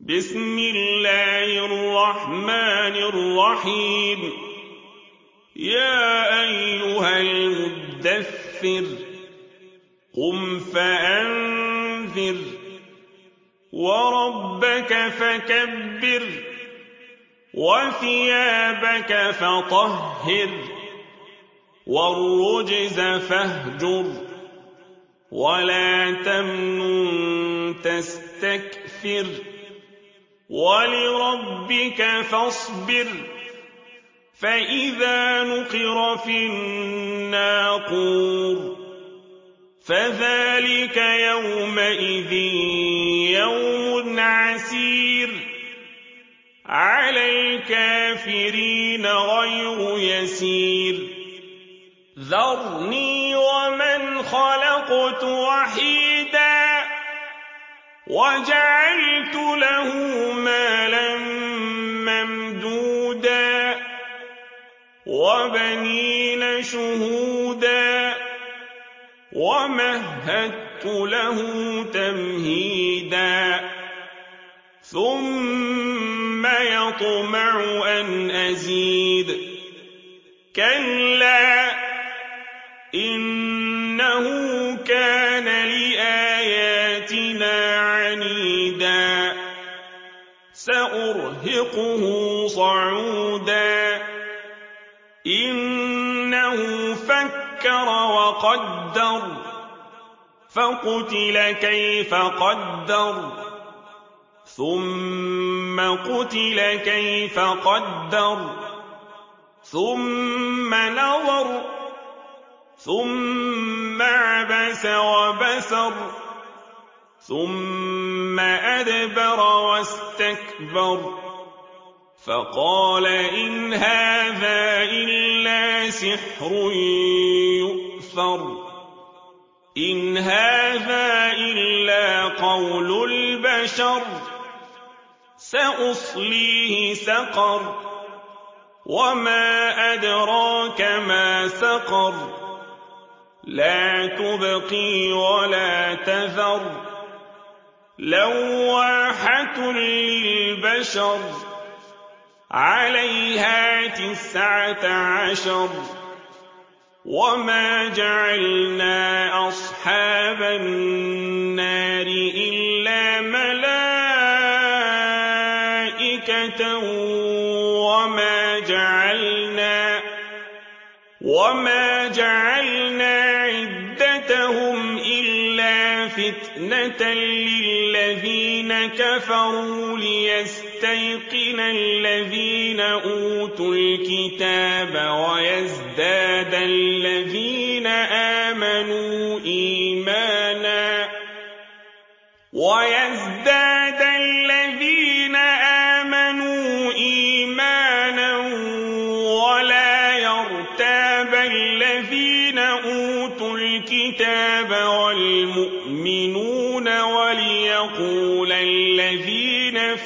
بسم الله الرحمن الرحيم يا أيها المدثر قم فأنذر وربك فكبر وثيابك فطهر والرجز فاهجر ولا تمنن تستكثر ولربك فاصبر فإذا نقر في الناقور فذلك يومئذ يوم عسير على الكافرين غير يسير ذرني ومن خلقت وحيدا وجعلت له مالا ممدودا وبنين شهودا ومهدت له تمهيدا ثم يطمع أن أزيد كلا إنه كان لآياتنا عنيدا سأرهقه صعودا إنه فكر وقدر فقتل كيف قدر ثم قتل كيف قدر ثم نظر ثم عبس وبسر ثم أدبر واستكبر فقال إن هذا إلا سحر يؤثر إن هذا إلا قول البشر سأصليه سقر وما أدراك ما سقر لا تبقي ولا تذر لواحة للبشر عليها 19 وما جعلنا أصحاب النار إلا ملائكة وما جعلنا عدتهم إلا فتنة للذين كفروا ليستيقن الذين أوتوا الكتاب ويزداد الذين آمنوا إيمانا ولا يرتاب الذين أوتوا الكتاب والمؤمنون وليقول الذين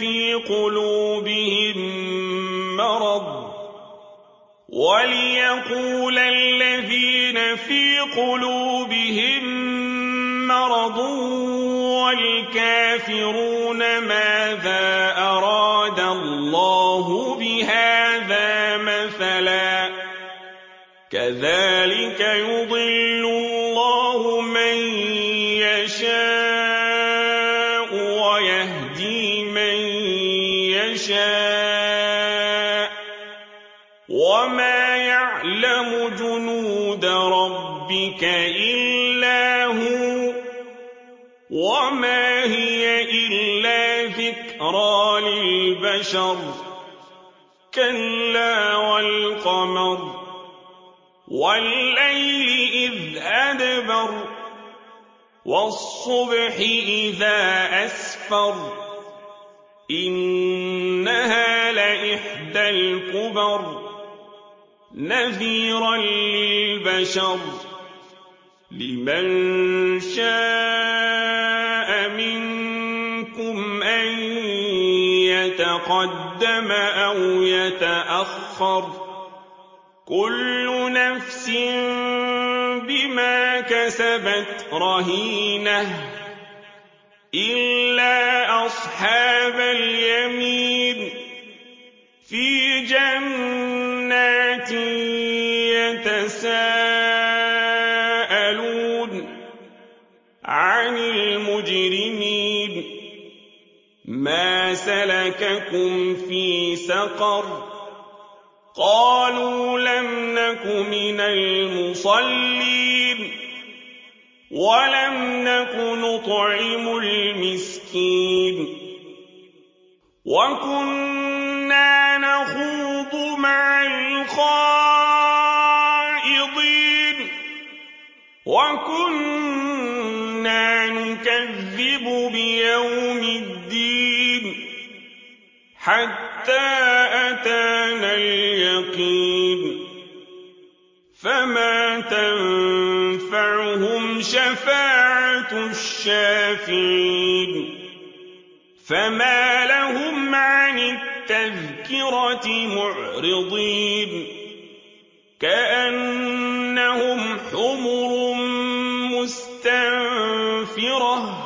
في قلوبهم مرض والكافرون ماذا أراد الله بهذا مثلا كذلك يضل الله من يشاء ويهدي من يشاء وما يعلم جنود ربك إلا هو وما هي إلا ذكرى للبشر كلا والقمر والليل إذ أدبر والصبح إذا أسفر إنها لإحدى الكبر نذيرا للبشر لمن شاء منكم أن يتقدم أو يتأخر كل نفس بما كسبت رهينة إلا أصحاب اليمين في جنات يتساءلون عن المجرمين ما سلككم في سقر قالوا لم نك من المصلين ولم نك نطعم المسكين وكنا نخوض مع الخائضين وكنا نكذب بيوم الدين حتى أتانا اليقين فما تنفعهم شفاعة الشافعين فما لهم عن التذكرة معرضين كأنهم حمر مستنفرة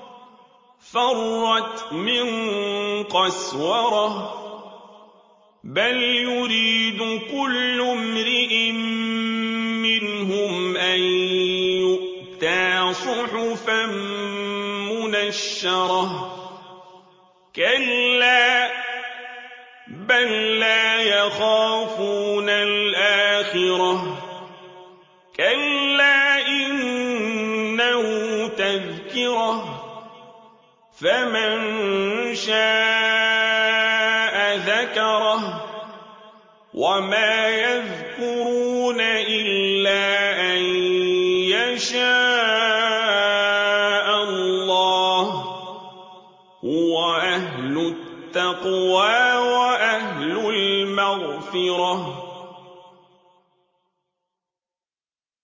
فرت من قسورة بل يريد كل امرئ منهم أن يؤتى صحفا منشرة كلا بل لا يخافون الآخرة كلا إنه تذكرة فمن شاء ذكره وما يذكرون إلا أن يشاء الله هو أهل التقوى وأهل المغفرة